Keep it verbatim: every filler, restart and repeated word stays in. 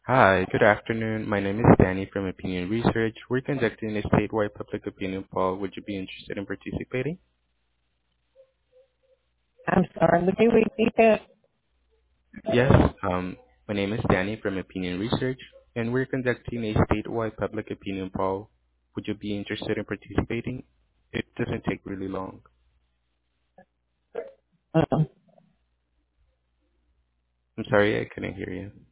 Hi, good afternoon. My name is Danny from Opinion Research. We're conducting a statewide public opinion poll. Would you be interested in participating? I'm sorry, would you repeat that? Yes. Um, my name is Danny from Opinion Research, and we're conducting a statewide public opinion poll. Would you be interested in participating? It doesn't take really long. Um, I'm sorry, I couldn't hear you.